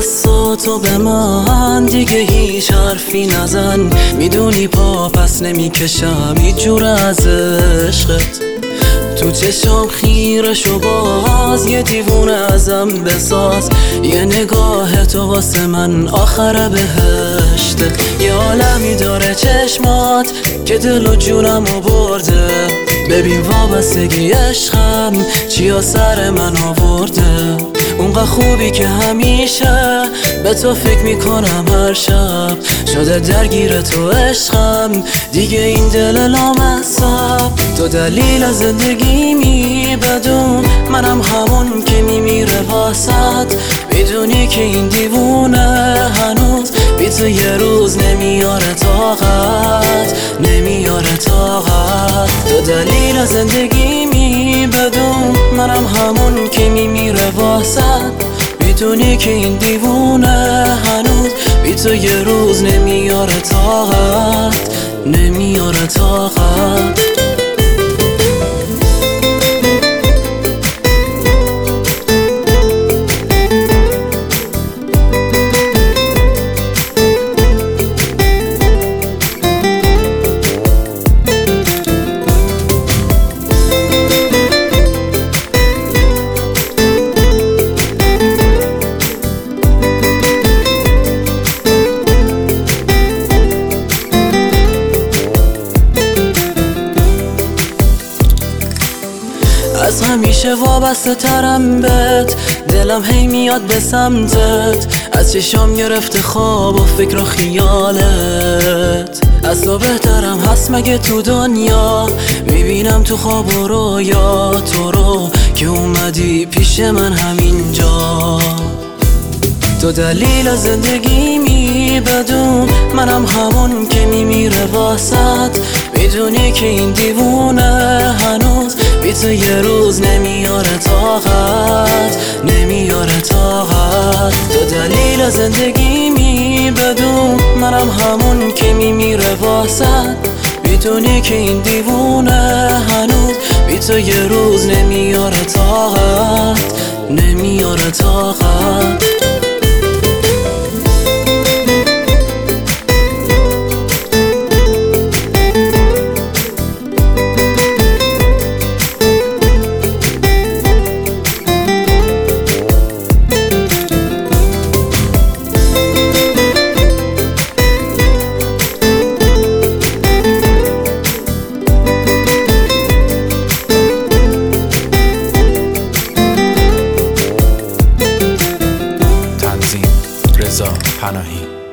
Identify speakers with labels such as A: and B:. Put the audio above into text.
A: دستاتو به من، دیگه هیچ حرفی نزن. میدونی پا پس نمیکشم هیچ جور از عشقت. تو چشام خیرشو باز، یه دیوونه ازم بساز. یه نگاه تو واسه من آخر بهشته. یه عالمی داره چشمات که دل و جونمو برده. ببین وابستگی عشقم چیا سر من آورده. اونقدر خوبی که همیشه به تو فکر میکنم هر شب. شده درگیر تو عشقم دیگه این دل لامصب. تو دلیل زندگیمی بدون منم همون که میمیره واسط. میدونی که این دیوونه هنوز بی تو یه روز نمیاره طاقت، نمیاره طاقت. تو دلیل زندگیمی بدون منم همون که میمیره واسط. میدونی که این دیوونه هنوز بی تو یه روز نمیاره طاقت، نمیاره طاقت. از همیشه وابسته ترم بهت، دلم هی میاد به سمتت. از چشام گرفته خواب و فکر و خیالت. از تو بهترم هست مگه تو دنیا؟ میبینم تو خواب و رویا تو رو که اومدی پیش من همینجا. تو دلیل زندگیمی بدون منم همون که میمیره واسط. میدونی که این دیوونه هنوز بی تو یه روز نمیاره طاقت، نمیاره طاقت. تو دلیل زندگیمی بدون منم همون که میمیره واسط. میدونی که این دیوونه هنوز بی تو یه روز نمیاره طاقت، نمیاره طاقت.
B: رضا پناهی.